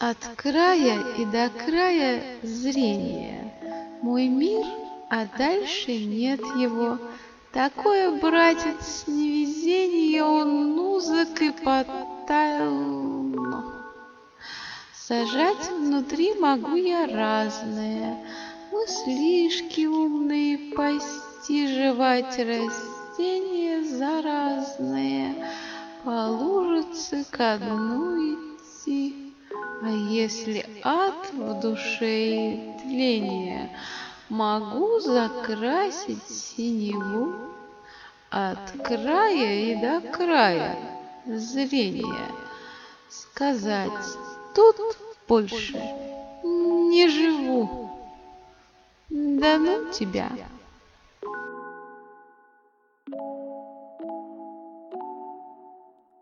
От края и до края зрения мой мир, а дальше нет его. Такое, братец, невезение, он узок и потаял. Сажать внутри могу я разное, мыслишки умные пасти, жевать растения заразные, по лужице ко дну идти. А если ад в душе и тление, могу закрасить синеву от края и до края зрения. Сказать, тут больше не живу. Да ну тебя!